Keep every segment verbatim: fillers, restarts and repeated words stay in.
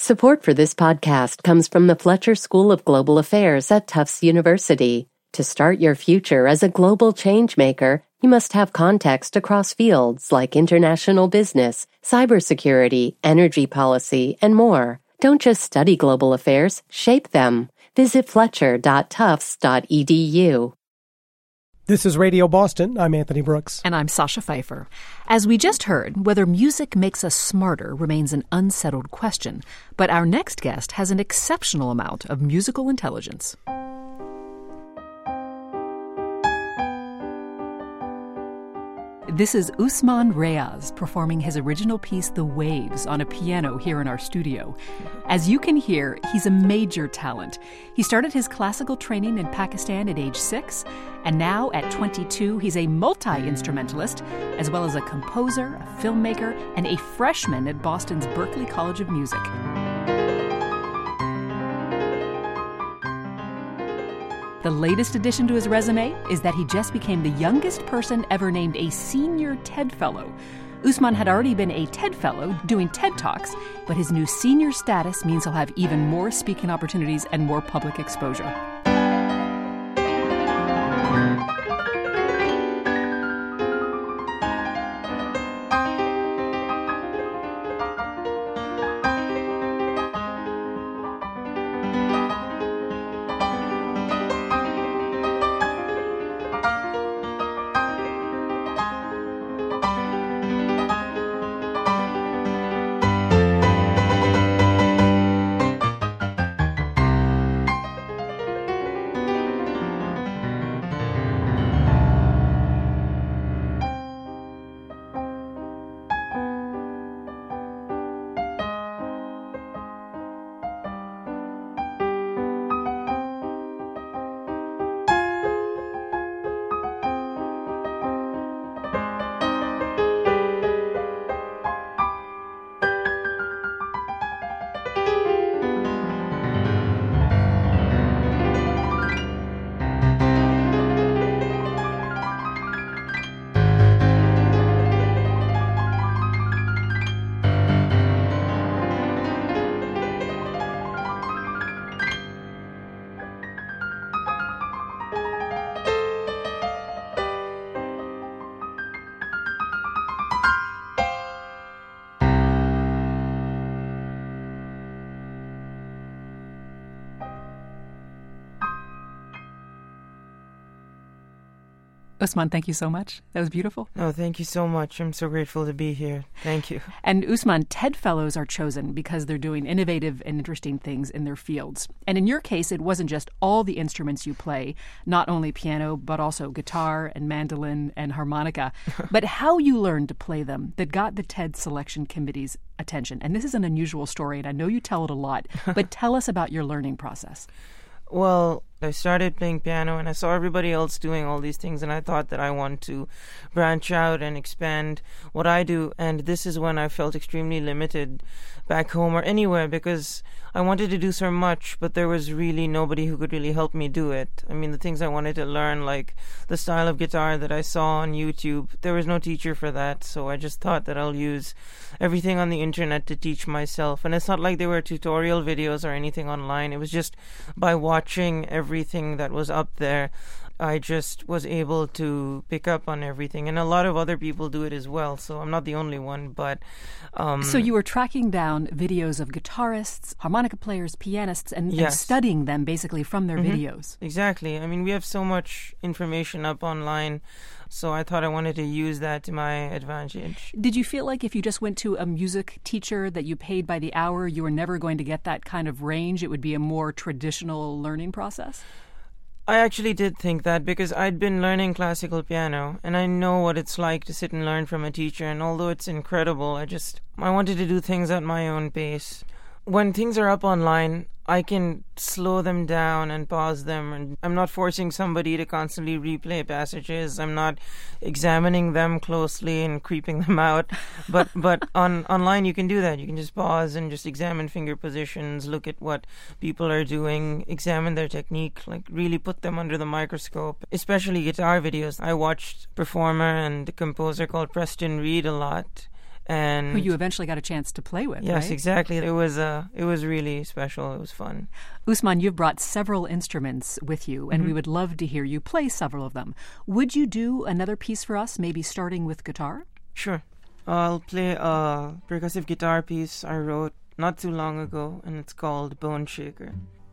Support for this podcast comes from the Fletcher School of Global Affairs at Tufts University. To start your future as a global changemaker, you must have context across fields like international business, cybersecurity, energy policy, and more. Don't just study global affairs, shape them. Visit fletcher dot tufts dot e d u. This is Radio Boston. I'm Anthony Brooks. And I'm Sasha Pfeiffer. As we just heard, whether music makes us smarter remains an unsettled question. But our next guest has an exceptional amount of musical intelligence. This is Usman Reyes performing his original piece, The Waves, on a piano here in our studio. As you can hear, he's a major talent. He started his classical training in Pakistan at age six, and now at twenty-two, he's a multi-instrumentalist, as well as a composer, a filmmaker, and a freshman at Boston's Berklee College of Music. The latest addition to his resume is that he just became the youngest person ever named a senior TED Fellow. Usman had already been a TED Fellow doing TED Talks, but his new senior status means he'll have even more speaking opportunities and more public exposure. Usman, thank you so much. That was beautiful. Oh, thank you so much. I'm so grateful to be here. Thank you. And Usman, TED Fellows are chosen because they're doing innovative and interesting things in their fields. And in your case, it wasn't just all the instruments you play, not only piano, but also guitar and mandolin and harmonica, but how you learned to play them that got the TED Selection Committee's attention. And this is an unusual story, and I know you tell it a lot, but tell us about your learning process. Well, I started playing piano and I saw everybody else doing all these things, and I thought that I want to branch out and expand what I do. And this is when I felt extremely limited back home or anywhere, because I wanted to do so much, but there was really nobody who could really help me do it. I mean, the things I wanted to learn, like the style of guitar that I saw on YouTube, there was no teacher for that. So I just thought that I'll use everything on the internet to teach myself. And it's not like there were tutorial videos or anything online. It was just by watching everything that was up there, I just was able to pick up on everything. And a lot of other people do it as well, so I'm not the only one. But um, So you were tracking down videos of guitarists, harmonica players, pianists, and, yes. and studying them basically from their mm-hmm. videos. Exactly. I mean, we have so much information up online, so I thought I wanted to use that to my advantage. Did you feel like if you just went to a music teacher that you paid by the hour, you were never going to get that kind of range? It would be a more traditional learning process? I actually did think that, because I'd been learning classical piano and I know what it's like to sit and learn from a teacher, and although it's incredible, I just I wanted to do things at my own pace. When things are up online, I can slow them down and pause them, and I'm not forcing somebody to constantly replay passages. I'm not examining them closely and creeping them out. But but on online you can do that. You can just pause and just examine finger positions, look at what people are doing, examine their technique, like really put them under the microscope. Especially guitar videos. I watched a performer and a composer called Preston Reed a lot. and who you eventually got a chance to play with. Yes, right? exactly. It was uh, it was really special. It was fun. Usman, you've brought several instruments with you, and Mm-hmm. we would love to hear you play several of them. Would you do another piece for us, maybe starting with guitar? Sure. I'll play a percussive guitar piece I wrote not too long ago, and it's called Bone Shaker.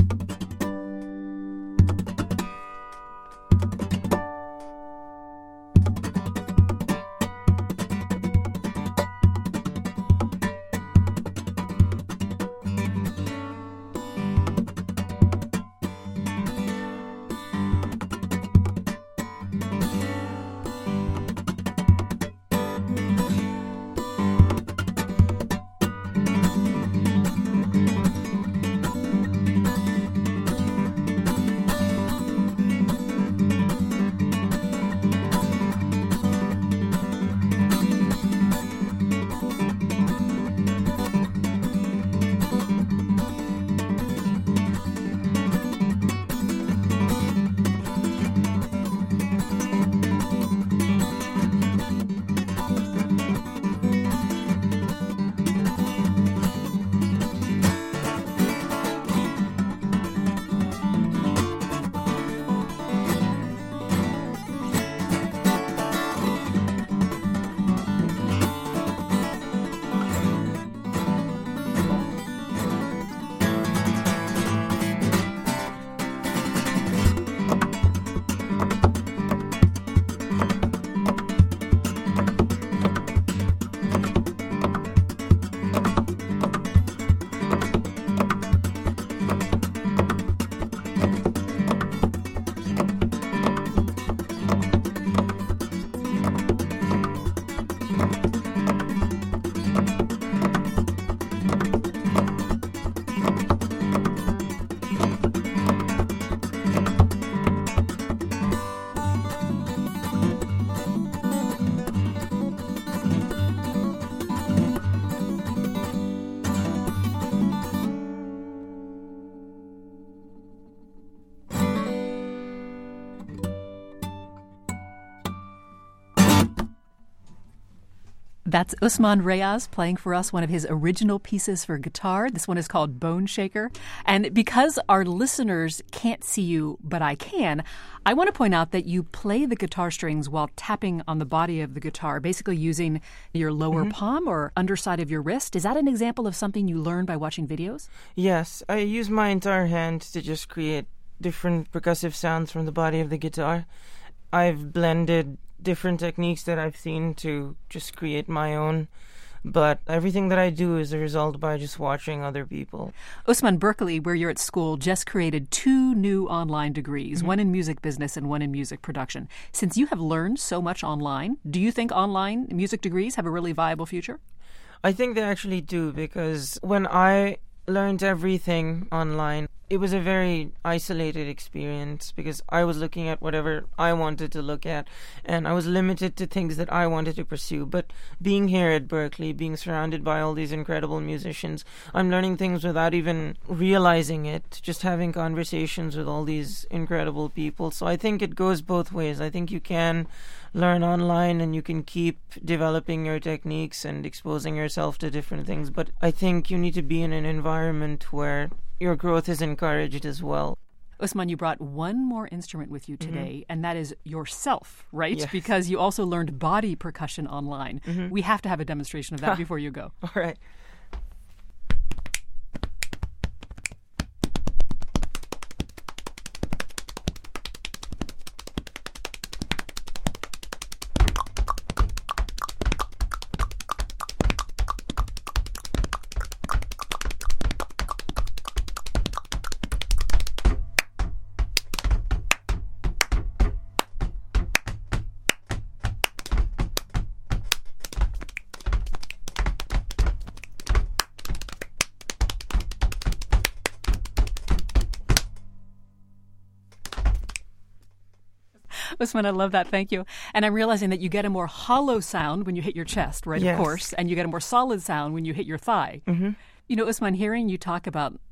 That's Usman Reyes playing for us one of his original pieces for guitar. This one is called Bone Shaker. And because our listeners can't see you, but I can, I want to point out that you play the guitar strings while tapping on the body of the guitar, basically using your lower mm-hmm. palm or underside of your wrist. Is that an example of something you learned by watching videos? Yes, I use my entire hand to just create different percussive sounds from the body of the guitar. I've blended different techniques that I've seen to just create my own, but everything that I do is a result by just watching other people. Usman, Berkeley, where you're at school, just created two new online degrees, mm-hmm. one in music business and one in music production. Since you have learned so much online, do you think online music degrees have a really viable future? I think they actually do, because when I learned everything online, it was a very isolated experience because I was looking at whatever I wanted to look at, and I was limited to things that I wanted to pursue. But being here at Berkeley, being surrounded by all these incredible musicians, I'm learning things without even realizing it, just having conversations with all these incredible people. So I think it goes both ways. I think you can learn online and you can keep developing your techniques and exposing yourself to different things. But I think you need to be in an environment where your growth is encouraged as well. Usman, you brought one more instrument with you today, mm-hmm. and that is yourself, right? Yes. Because you also learned body percussion online. Mm-hmm. We have to have a demonstration of that before you go. All right. Usman, I love that. Thank you. And I'm realizing that you get a more hollow sound when you hit your chest, right? Yes. Of course. And you get a more solid sound when you hit your thigh. Mm-hmm. You know, Usman, hearing you talk about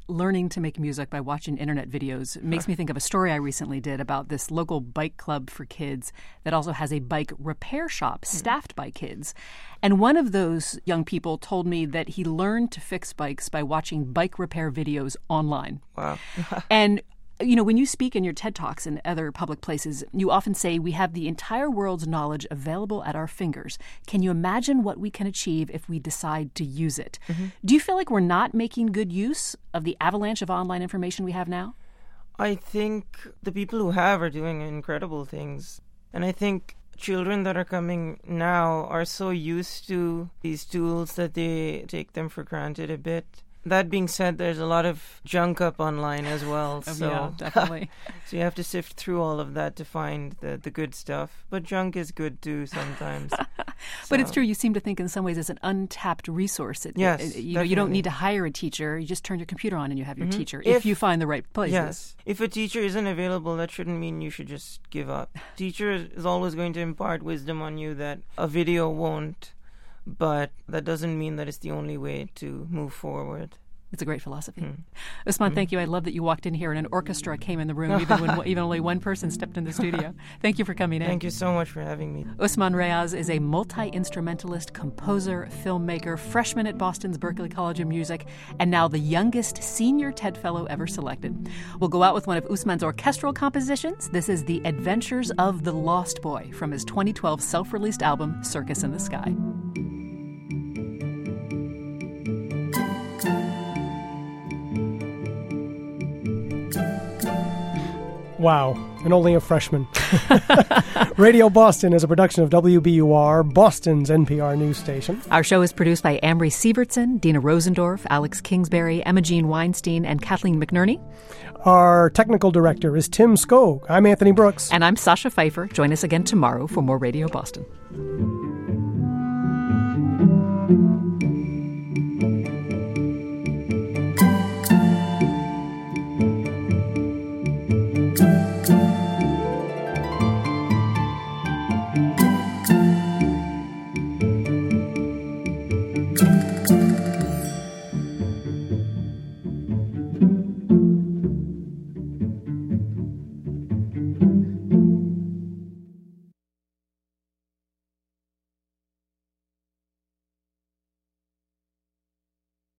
learning to make music by watching internet videos makes me think of a story I recently did about this local bike club for kids that also has a bike repair shop staffed by kids. And one of those young people told me that he learned to fix bikes by watching bike repair videos online. Wow. And you know, when you speak in your TED Talks and other public places, you often say we have the entire world's knowledge available at our fingers. Can you imagine what we can achieve if we decide to use it? Mm-hmm. Do you feel like we're not making good use of the avalanche of online information we have now? I think the people who have are doing incredible things. And I think children that are coming now are so used to these tools that they take them for granted a bit. That being said, there's a lot of junk up online as well. Oh, so yeah, definitely. So you have to sift through all of that to find the, the good stuff. But junk is good too sometimes. But So- it's true. You seem to think in some ways it's an untapped resource. It, Yes, it- you know, you don't definitely. need to hire a teacher. You just turn your computer on and you have your Mhm. teacher if, If- you find the right places. Yes. If a teacher isn't available, that shouldn't mean you should just give up. Teacher is always going to impart wisdom on you that a video won't, but that doesn't mean that it's the only way to move forward. It's a great philosophy. Mm. Usman, thank you. I love that you walked in here and an orchestra came in the room, even when even only one person stepped in the studio. Thank you for coming in. Thank you so much for having me. Usman Reyes is a multi-instrumentalist, composer, filmmaker, freshman at Boston's Berklee College of Music, and now the youngest senior TED Fellow ever selected. We'll go out with one of Usman's orchestral compositions. This is The Adventures of the Lost Boy from his twenty twelve self-released album, Circus in the Sky. Wow, and only a freshman. Radio Boston is a production of W B U R, Boston's N P R news station. Our show is produced by Amory Sievertson, Dina Rosendorf, Alex Kingsbury, Emma Jean Weinstein, and Kathleen McNerney. Our technical director is Tim Skog. I'm Anthony Brooks. And I'm Sasha Pfeiffer. Join us again tomorrow for more Radio Boston.